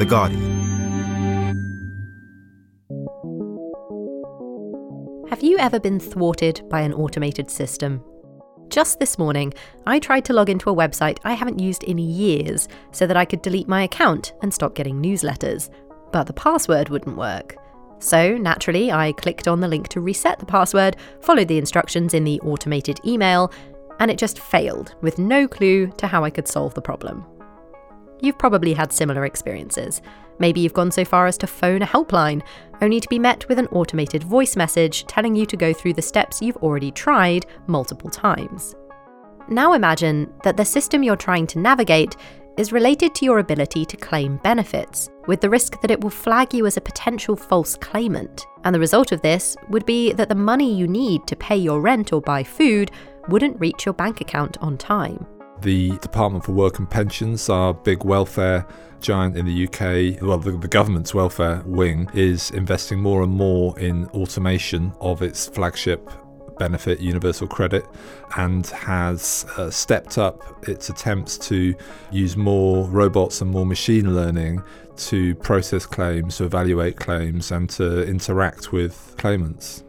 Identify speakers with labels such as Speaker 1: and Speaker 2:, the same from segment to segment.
Speaker 1: The Guardian.
Speaker 2: Have you ever been thwarted by an automated system? Just this morning, I tried to log into a website I haven't used in years so that I could delete my account and stop getting newsletters, but the password wouldn't work. So, naturally, I clicked on the link to reset the password, followed the instructions in the automated email, and it just failed, with no clue to how I could solve the problem. You've probably had similar experiences. Maybe you've gone so far as to phone a helpline, only to be met with an automated voice message telling you to go through the steps you've already tried multiple times. Now imagine that the system you're trying to navigate is related to your ability to claim benefits, with the risk that it will flag you as a potential false claimant. And the result of this would be that the money you need to pay your rent or buy food wouldn't reach your bank account on time.
Speaker 3: The Department for Work and Pensions, our big welfare giant in the UK, well, the government's welfare wing, is investing more and more in automation of its flagship benefit, Universal Credit, and has stepped up its attempts to use more robots and more machine learning to process claims, to evaluate claims, and to interact with claimants.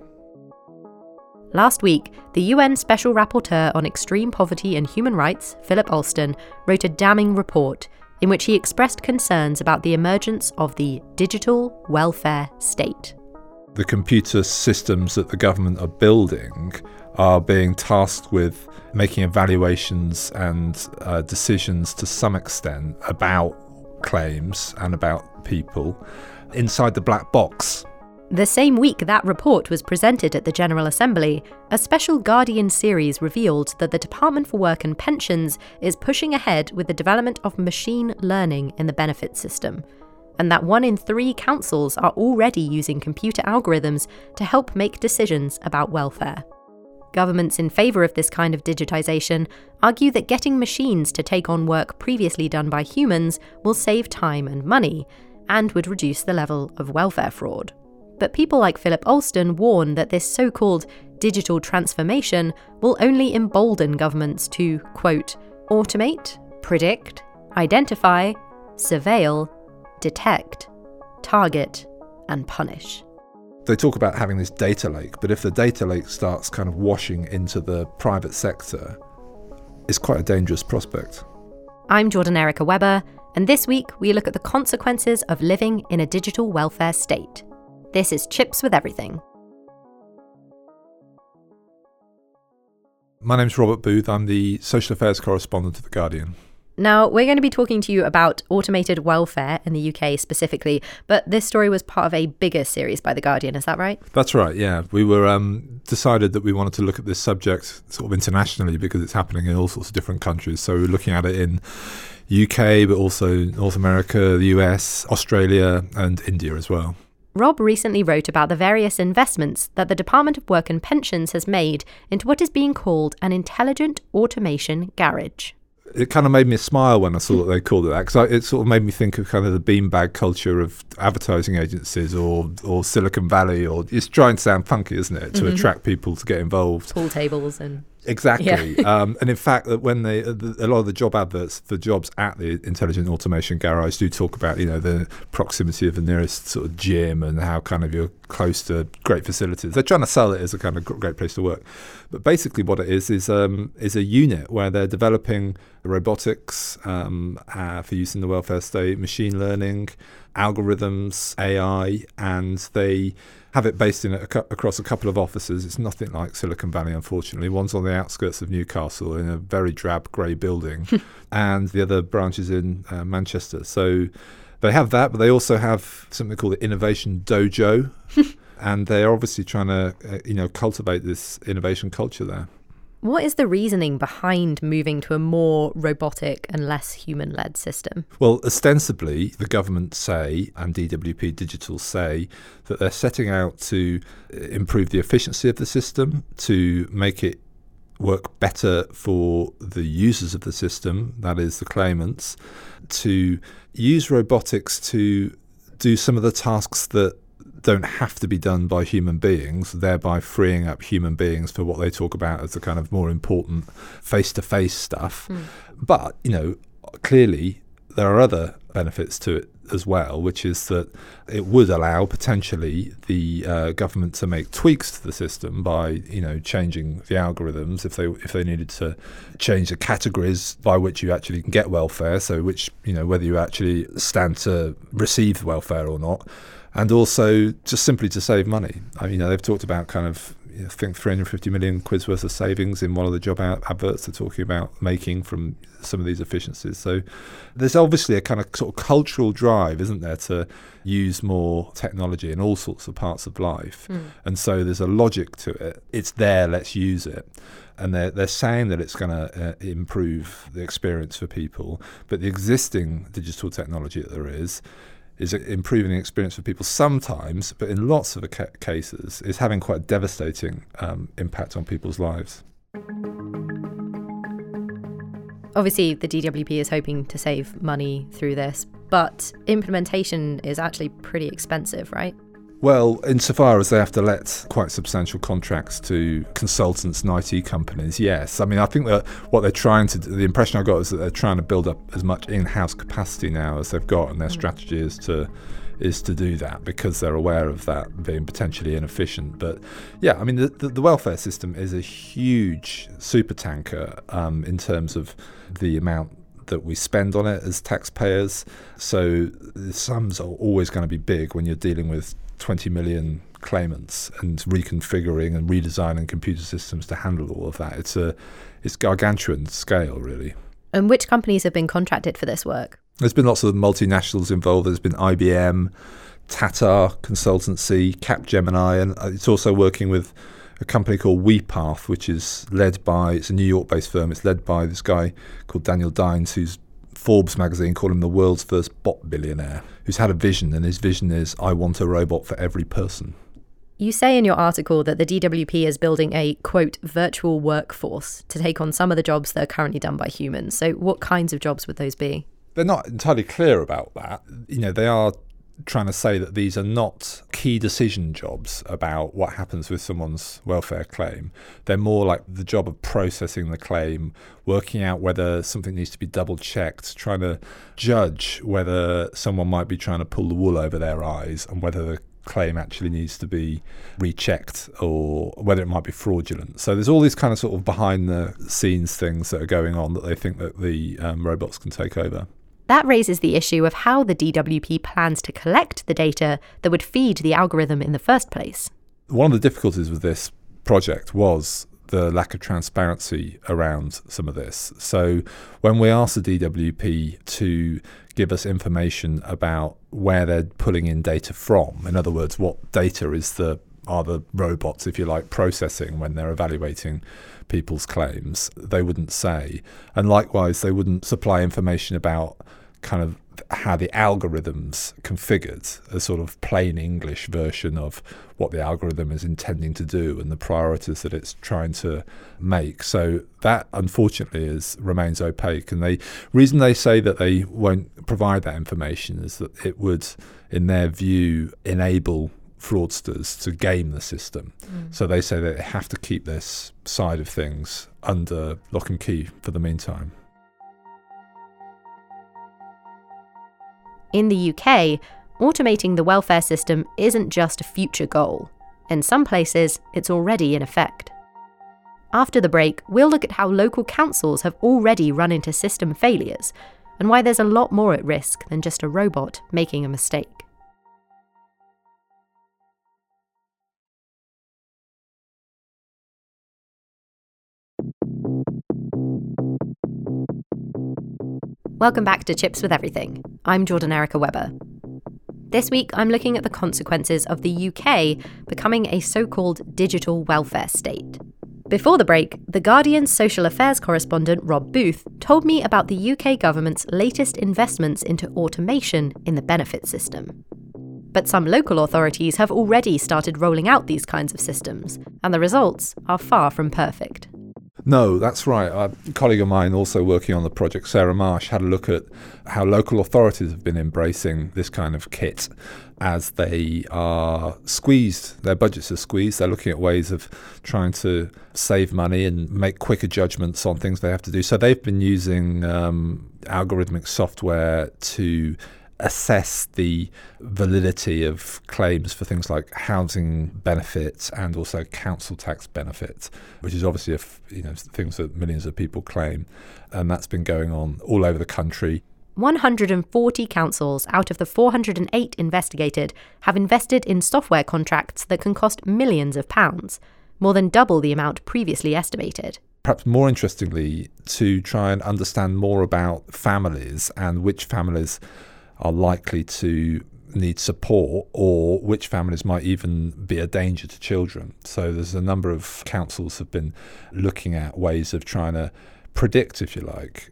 Speaker 2: Last week, the UN Special Rapporteur on Extreme Poverty and Human Rights, Philip Alston, wrote a damning report in which he expressed concerns about the emergence of the digital welfare state.
Speaker 3: The computer systems that the government are building are being tasked with making evaluations and decisions to some extent about claims and about people inside the black box.
Speaker 2: The same week that report was presented at the General Assembly, a special Guardian series revealed that the Department for Work and Pensions is pushing ahead with the development of machine learning in the benefits system, and that 1 in 3 councils are already using computer algorithms to help make decisions about welfare. Governments in favour of this kind of digitisation argue that getting machines to take on work previously done by humans will save time and money, and would reduce the level of welfare fraud. But people like Philip Alston warn that this so-called digital transformation will only embolden governments to, quote, automate, predict, identify, surveil, detect, target, and punish.
Speaker 3: They talk about having this data lake, but if the data lake starts kind of washing into the private sector, it's quite a dangerous prospect.
Speaker 2: I'm Jordan Erica Webber, and this week we look at the consequences of living in a digital welfare state. This is Chips with Everything.
Speaker 3: My name's Robert Booth. I'm the social affairs correspondent of The Guardian.
Speaker 2: Now, we're going to be talking to you about automated welfare in the UK specifically, but this story was part of a bigger series by The Guardian, is that right?
Speaker 3: That's right, yeah. We were decided that we wanted to look at this subject sort of internationally because it's happening in all sorts of different countries. So we're looking at it in UK, but also North America, the US, Australia, and India as well.
Speaker 2: Rob recently wrote about the various investments that the Department of Work and Pensions has made into what is being called an intelligent automation garage.
Speaker 3: It kind of made me smile when I saw that they called it that, because it sort of made me think of kind of the beanbag culture of advertising agencies or Silicon Valley, or it's trying to sound funky, isn't it, to attract people to get involved.
Speaker 2: Pool tables and...
Speaker 3: Exactly.
Speaker 2: Yeah.
Speaker 3: And in fact, that when a lot of the job adverts for jobs at the Intelligent Automation Garage do talk about, the proximity of the nearest sort of gym and how kind of you're close to great facilities. They're trying to sell it as a kind of great place to work. But basically what it is a unit where they're developing robotics for use in the welfare state, machine learning, algorithms, AI, and they have it based in across a couple of offices. It's nothing like Silicon Valley, unfortunately. One's on the outskirts of Newcastle in a very drab grey building, and the other branch is in Manchester. So they have that, but they also have something called the Innovation Dojo, and they're obviously trying to cultivate this innovation culture there.
Speaker 2: What is the reasoning behind moving to a more robotic and less human-led system?
Speaker 3: Well, ostensibly, the government say, and DWP Digital say, that they're setting out to improve the efficiency of the system, to make it work better for the users of the system, that is the claimants, to use robotics to do some of the tasks that don't have to be done by human beings, thereby freeing up human beings for what they talk about as the kind of more important face-to-face stuff. But, clearly there are other benefits to it as well, which is that it would allow potentially the government to make tweaks to the system by changing the algorithms if they needed to change the categories by which you actually get welfare, so which whether you actually stand to receive welfare or not, and also just simply to save money. They've talked about kind of, I think, 350 million quid's worth of savings in one of the job adverts they're talking about making from some of these efficiencies. So there's obviously a kind of sort of cultural drive, isn't there, to use more technology in all sorts of parts of life. And so there's a logic to it. It's there, let's use it. And they're saying that it's going to improve the experience for people, but the existing digital technology that there is improving the experience for people sometimes, but in lots of cases is having quite a devastating impact on people's lives.
Speaker 2: Obviously, the DWP is hoping to save money through this, but implementation is actually pretty expensive, right?
Speaker 3: Well, insofar as they have to let quite substantial contracts to consultants and IT companies, yes. I think that what they're trying to do, the impression I got is that they're trying to build up as much in-house capacity now as they've got, and their strategy is to do that because they're aware of that being potentially inefficient. But yeah, the welfare system is a huge supertanker in terms of the amount that we spend on it as taxpayers. So the sums are always going to be big when you're dealing with 20 million claimants and reconfiguring and redesigning computer systems to handle all of that. It's gargantuan scale, really. And
Speaker 2: which companies have been contracted for this work?
Speaker 3: There's been lots of multinationals involved. There's been IBM, Tata Consultancy, Capgemini, and it's also working with a company called WePath, which is it's a New York-based firm. It's led by this guy called Daniel Dines, who's Forbes magazine called him the world's first bot billionaire, who's had a vision, and his vision is, I want a robot for every person.
Speaker 2: You say in your article that the DWP is building a, quote, virtual workforce to take on some of the jobs that are currently done by humans. So what kinds of jobs would those be?
Speaker 3: They're not entirely clear about that. They are trying to say that these are not key decision jobs about what happens with someone's welfare claim. They're more like the job of processing the claim, working out whether something needs to be double checked, trying to judge whether someone might be trying to pull the wool over their eyes and whether the claim actually needs to be rechecked or whether it might be fraudulent. So there's all these kind of sort of behind the scenes things that are going on that they think that the robots can take over.
Speaker 2: That raises the issue of how the DWP plans to collect the data that would feed the algorithm in the first place.
Speaker 3: One of the difficulties with this project was the lack of transparency around some of this. So when we asked the DWP to give us information about where they're pulling in data from, in other words, what data are the robots, if you like, processing when they're evaluating people's claims, they wouldn't say. And likewise, they wouldn't supply information about kind of how the algorithm's configured, a sort of plain English version of what the algorithm is intending to do and the priorities that it's trying to make. So that, unfortunately, remains opaque. And the reason they say that they won't provide that information is that it would, in their view, enable fraudsters to game the system. So they say that they have to keep this side of things under lock and key for the meantime.
Speaker 2: In the UK, automating the welfare system isn't just a future goal. In some places, it's already in effect. After the break, we'll look at how local councils have already run into system failures and why there's a lot more at risk than just a robot making a mistake. Welcome back to Chips with Everything. I'm Jordan Erica Webber. This week, I'm looking at the consequences of the UK becoming a so-called digital welfare state. Before the break, The Guardian's social affairs correspondent Rob Booth told me about the UK government's latest investments into automation in the benefit system. But some local authorities have already started rolling out these kinds of systems, and the results are far from perfect.
Speaker 3: No, that's right. A colleague of mine also working on the project, Sarah Marsh, had a look at how local authorities have been embracing this kind of kit as they are squeezed. Their budgets are squeezed. They're looking at ways of trying to save money and make quicker judgments on things they have to do. So they've been using algorithmic software to assess the validity of claims for things like housing benefits and also council tax benefits, which is obviously things that millions of people claim, and that's been going on all over the country.
Speaker 2: 140 councils out of the 408 investigated have invested in software contracts that can cost millions of pounds, more than double the amount previously estimated.
Speaker 3: Perhaps more interestingly, to try and understand more about families and which families are likely to need support or which families might even be a danger to children. So there's a number of councils have been looking at ways of trying to predict, if you like,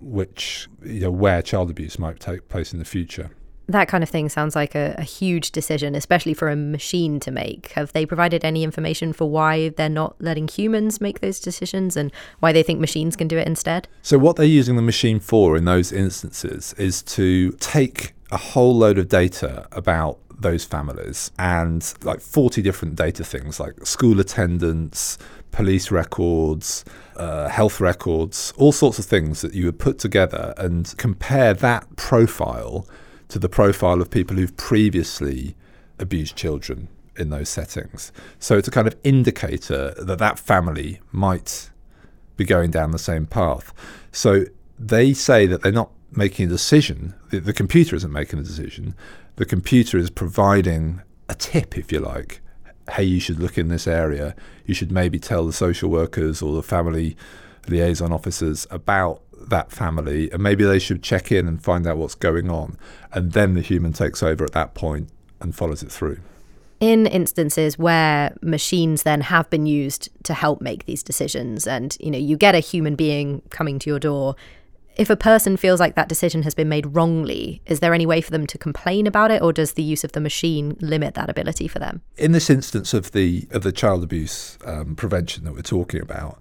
Speaker 3: where child abuse might take place in the future.
Speaker 2: That kind of thing sounds like a huge decision, especially for a machine to make. Have they provided any information for why they're not letting humans make those decisions and why they think machines can do it instead?
Speaker 3: So what they're using the machine for in those instances is to take a whole load of data about those families and like 40 different data things like school attendance, police records, health records, all sorts of things that you would put together and compare that profile to the profile of people who've previously abused children in those settings. So it's a kind of indicator that family might be going down the same path. So they say that they're not making a decision. The computer isn't making a decision. The computer is providing a tip, if you like. Hey, you should look in this area. You should maybe tell the social workers or the family liaison officers about that family, and maybe they should check in and find out what's going on. And then the human takes over at that point and follows it through.
Speaker 2: In instances where machines then have been used to help make these decisions and, you get a human being coming to your door, if a person feels like that decision has been made wrongly, is there any way for them to complain about it, or does the use of the machine limit that ability for them?
Speaker 3: In this instance of the child abuse prevention that we're talking about,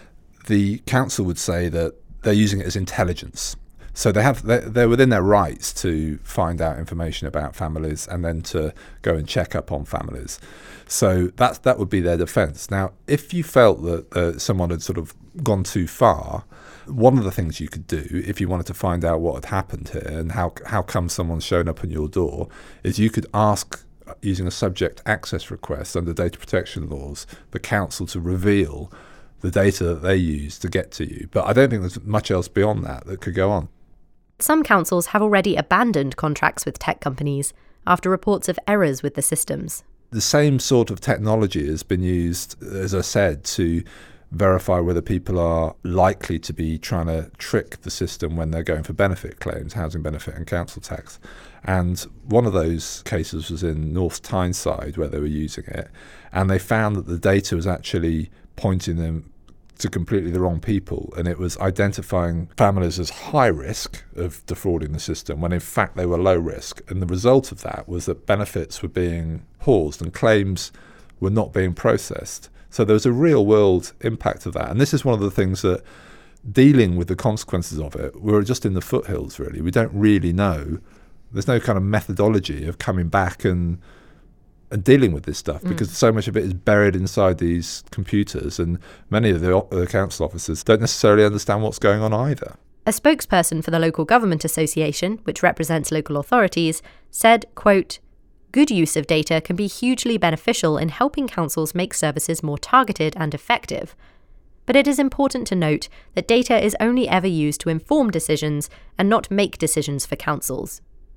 Speaker 3: the council would say that they're using it as intelligence. So they're within their rights to find out information about families and then to go and check up on families. So that would be their defence. Now, if you felt that someone had sort of gone too far, one of the things you could do if you wanted to find out what had happened here and how come someone's shown up on your door is you could ask, using a subject access request under data protection laws, the council to reveal the data that they use to get to you. But I don't think there's much else beyond that could go on.
Speaker 2: Some councils have already abandoned contracts with tech companies after reports of errors with the systems.
Speaker 3: The same sort of technology has been used, as I said, to verify whether people are likely to be trying to trick the system when they're going for benefit claims, housing benefit and council tax. And one of those cases was in North Tyneside where they were using it, and they found that the data was actually pointing them to completely the wrong people, and it was identifying families as high risk of defrauding the system when in fact they were low risk. And the result of that was that benefits were being paused and claims were not being processed. So there was a real world impact of that. And this is one of the things that, dealing with the consequences of it, we're just in the foothills really. We don't really know. There's no kind of methodology of coming back and dealing with this stuff because so much of it is buried inside these computers, and many of the council officers don't necessarily understand what's going on either.
Speaker 2: A spokesperson for the Local Government Association, which represents local authorities, said, quote, "Good use of data can be hugely beneficial in helping councils make services more targeted and effective. But it is important to note that data is only ever used to inform decisions and not make decisions for councils."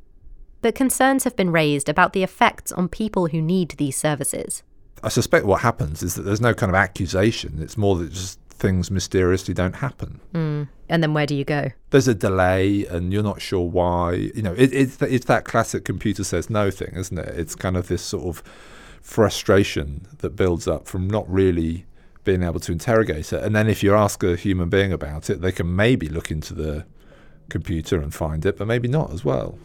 Speaker 2: But concerns have been raised about the effects on people who need these services.
Speaker 3: I suspect what happens is that there's no kind of accusation. It's more that just things mysteriously don't happen.
Speaker 2: And then where do you go?
Speaker 3: There's a delay and you're not sure why. It's that classic computer says no thing, isn't it? It's kind of this sort of frustration that builds up from not really being able to interrogate it. And then if you ask a human being about it, they can maybe look into the computer and find it, but maybe not as well.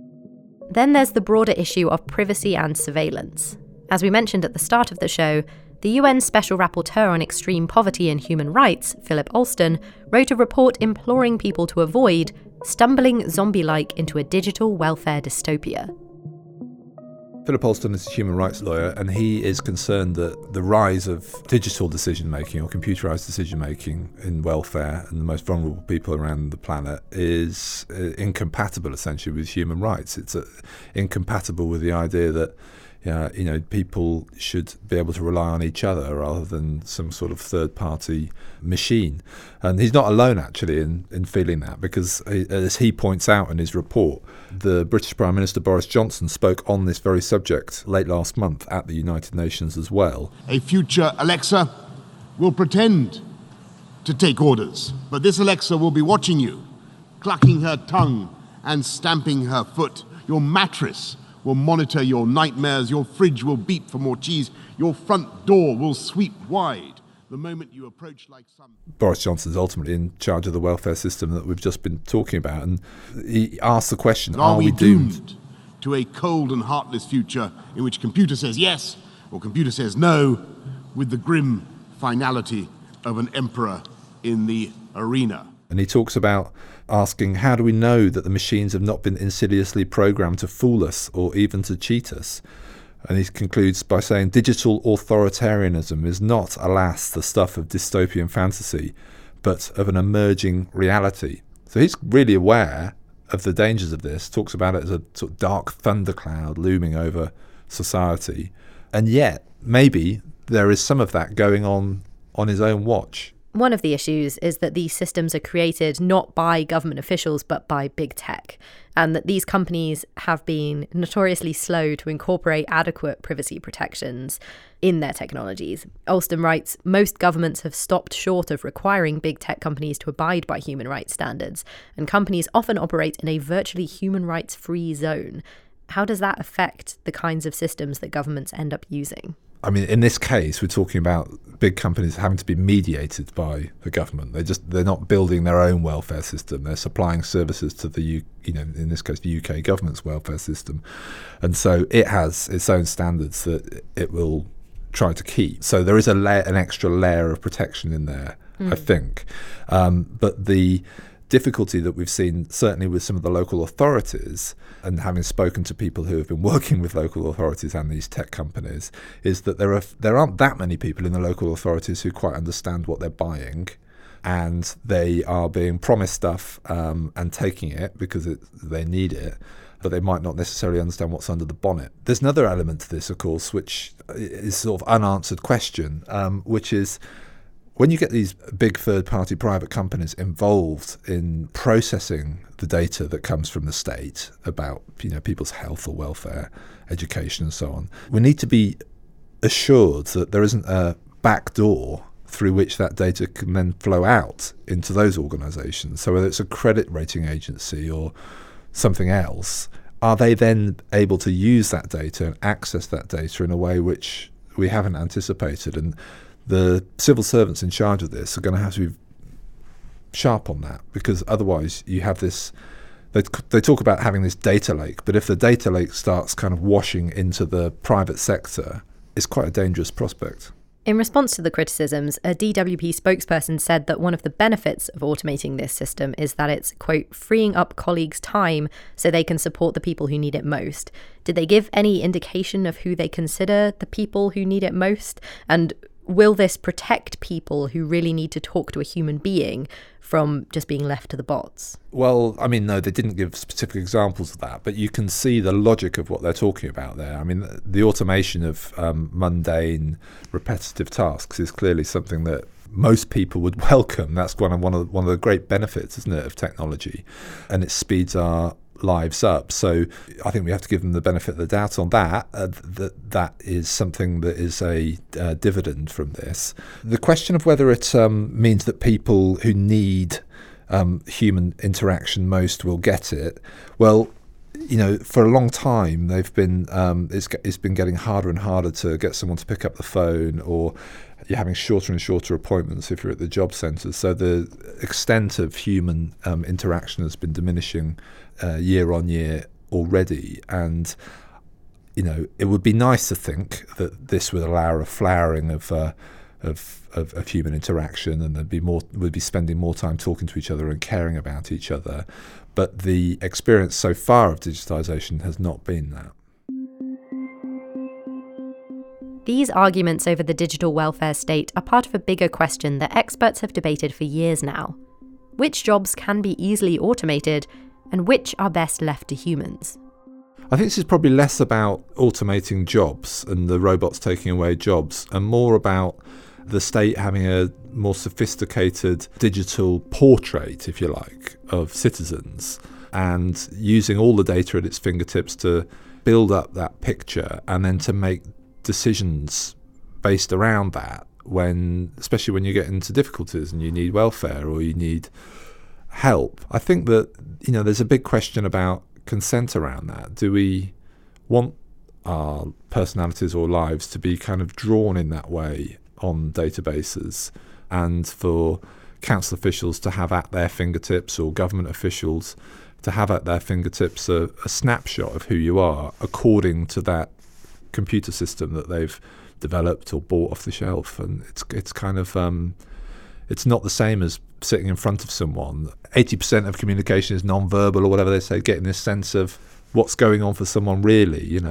Speaker 2: Then there's the broader issue of privacy and surveillance. As we mentioned at the start of the show, The UN Special Rapporteur on Extreme Poverty and Human Rights, Philip Alston, wrote a report imploring people to avoid stumbling zombie-like into a digital welfare dystopia.
Speaker 3: Philip Alston is a human rights lawyer, and he is concerned that the rise of digital decision-making or computerised decision-making in welfare and the most vulnerable people around the planet is incompatible, essentially, with human rights. It's incompatible with the idea that people should be able to rely on each other rather than some sort of third-party machine. And he's not alone, actually, in feeling that, because as he points out in his report, the British Prime Minister Boris Johnson spoke on this very subject late last month at the United Nations as well.
Speaker 1: A future Alexa will pretend to take orders, but this Alexa will be watching you, clucking her tongue and stamping her foot. Your mattress will monitor your nightmares, your fridge will beep for more cheese, your front door will sweep wide the moment you approach like some...
Speaker 3: Boris Johnson's ultimately in charge of the welfare system that we've just been talking about, and he asked the question, are we doomed
Speaker 1: to a cold and heartless future in which computer says yes or computer says no, with the grim finality of an emperor in the arena?
Speaker 3: And he talks about asking, how do we know that the machines have not been insidiously programmed to fool us or even to cheat us? And he concludes by saying, digital authoritarianism is not, alas, the stuff of dystopian fantasy, but of an emerging reality. So he's really aware of the dangers of this, talks about it as a sort of dark thundercloud looming over society. And yet, maybe there is some of that going on his own watch.
Speaker 2: One of the issues is that these systems are created not by government officials but by big tech, and that these companies have been notoriously slow to incorporate adequate privacy protections in their technologies. Alston writes, most governments have stopped short of requiring big tech companies to abide by human rights standards, and companies often operate in a virtually human rights-free zone. How does that affect the kinds of systems that governments end up using?
Speaker 3: I mean, in this case, we're talking about big companies having to be mediated by the government. They're not building their own welfare system. They're supplying services to the, in this case, the UK government's welfare system. And so it has its own standards that it will try to keep. So there is an extra layer of protection in there, I think. But the difficulty that we've seen, certainly with some of the local authorities, and having spoken to people who have been working with local authorities and these tech companies, is that there aren't that many people in the local authorities who quite understand what they're buying, and they are being promised stuff and taking it because they need it, but they might not necessarily understand what's under the bonnet. There's another element to this, of course, which is sort of unanswered question, which is, when you get these big third-party private companies involved in processing the data that comes from the state about people's health or welfare, education and so on, we need to be assured that there isn't a back door through which that data can then flow out into those organisations. So whether it's a credit rating agency or something else, are they then able to use that data and access that data in a way which we haven't anticipated? And the civil servants in charge of this are going to have to be sharp on that, because otherwise you have this, they talk about having this data lake, but if the data lake starts kind of washing into the private sector, it's quite a dangerous prospect.
Speaker 2: In response to the criticisms, a DWP spokesperson said that one of the benefits of automating this system is that it's, quote, freeing up colleagues' time so they can support the people who need it most. Did they give any indication of who they consider the people who need it most? And will this protect people who really need to talk to a human being from just being left to the bots?
Speaker 3: Well, I mean, no, they didn't give specific examples of that, but you can see the logic of what they're talking about there. I mean, the automation of mundane, repetitive tasks is clearly something that most people would welcome. That's one of the great benefits, isn't it, of technology, and it speeds our lives up. So I think we have to give them the benefit of the doubt on that. That is something that is a dividend from this. The question of whether it means that people who need human interaction most will get it. Well, for a long time they've been it's been getting harder and harder to get someone to pick up the phone, or you're having shorter and shorter appointments if you're at the job centres. So the extent of human interaction has been diminishing year on year already. And it would be nice to think that this would allow a flowering of human interaction, and we'd be spending more time talking to each other and caring about each other. But the experience so far of digitisation has not been that.
Speaker 2: These arguments over the digital welfare state are part of a bigger question that experts have debated for years now. Which jobs can be easily automated, and which are best left to humans?
Speaker 3: I think this is probably less about automating jobs and the robots taking away jobs, and more about the state having a more sophisticated digital portrait, if you like, of citizens, and using all the data at its fingertips to build up that picture and then to make decisions based around that, especially when you get into difficulties and you need welfare or you need help. I think that there's a big question about consent around that. Do we want our personalities or lives to be kind of drawn in that way on databases, and for council officials to have at their fingertips, or government officials to have at their fingertips a snapshot of who you are according to that computer system that they've developed or bought off the shelf? And it's kind of it's not the same as sitting in front of someone. 80% of communication is non-verbal, or whatever they say, getting this sense of what's going on for someone really.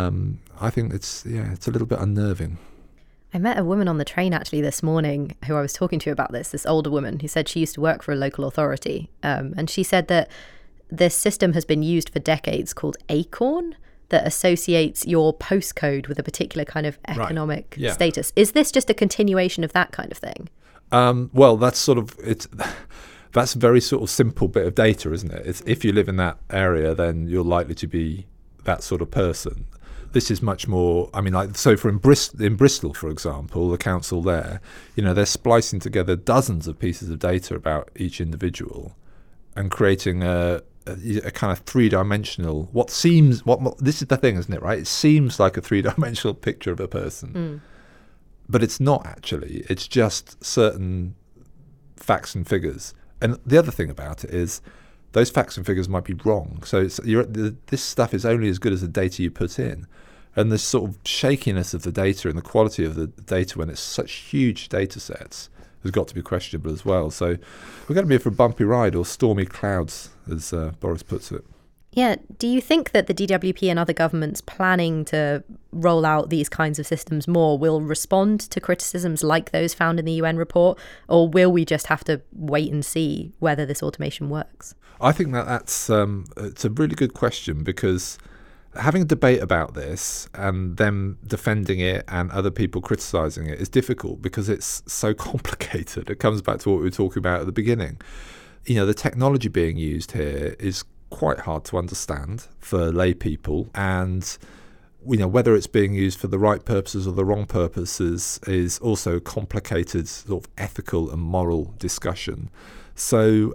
Speaker 3: I think it's a little bit unnerving.
Speaker 2: I met a woman on the train actually this morning who I was talking to about this older woman who said she used to work for a local authority, and she said that this system has been used for decades called Acorn, that associates your postcode with a particular kind of economic status. Is this just a continuation of that kind of thing?
Speaker 3: Well, that's that's a very sort of simple bit of data, isn't it? If you live in that area, then you're likely to be that sort of person. This is much more, in Bristol, for example, the council there, they're splicing together dozens of pieces of data about each individual and creating a kind of three-dimensional, this is the thing, isn't it, right? It seems like a three-dimensional picture of a person, but it's not actually. It's just certain facts and figures. And the other thing about it is those facts and figures might be wrong. So this stuff is only as good as the data you put in. And the sort of shakiness of the data and the quality of the data when it's such huge data sets has got to be questionable as well. So we're going to be in for a bumpy ride, or stormy clouds, as Boris puts it.
Speaker 2: Yeah. Do you think that the DWP and other governments planning to roll out these kinds of systems more will respond to criticisms like those found in the UN report, or will we just have to wait and see whether this automation works?
Speaker 3: I think that's it's a really good question, because having a debate about this and them defending it and other people criticising it is difficult because it's so complicated. It comes back to what we were talking about at the beginning. The technology being used here is quite hard to understand for lay people, and whether it's being used for the right purposes or the wrong purposes is also a complicated sort of ethical and moral discussion. So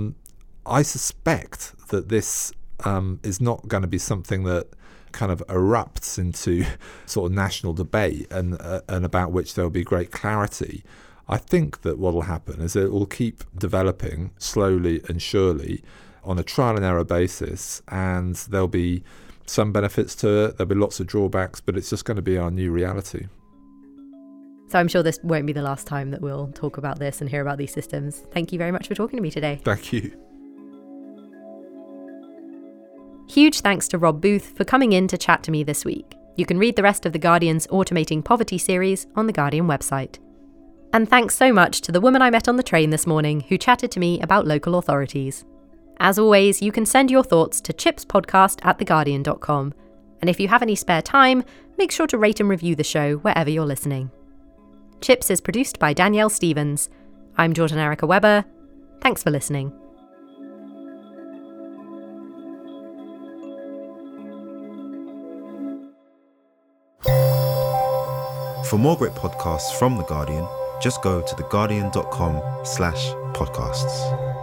Speaker 3: I suspect that this is not going to be something that kind of erupts into sort of national debate and about which there will be great clarity. I think that what will happen is it will keep developing slowly and surely on a trial and error basis, and there'll be some benefits to it, there'll be lots of drawbacks, but it's just going to be our new reality.
Speaker 2: So I'm sure this won't be the last time that we'll talk about this and hear about these systems. Thank you very much for talking to me today.
Speaker 3: Thank you.
Speaker 2: Huge thanks to Rob Booth for coming in to chat to me this week. You can read the rest of The Guardian's Automating Poverty series on The Guardian website. And thanks so much to the woman I met on the train this morning who chatted to me about local authorities. As always, you can send your thoughts to chipspodcast@theguardian.com. And if you have any spare time, make sure to rate and review the show wherever you're listening. Chips is produced by Danielle Stevens. I'm Jordan Erica Webber. Thanks for listening.
Speaker 4: For more great podcasts from The Guardian, just go to theguardian.com/podcasts.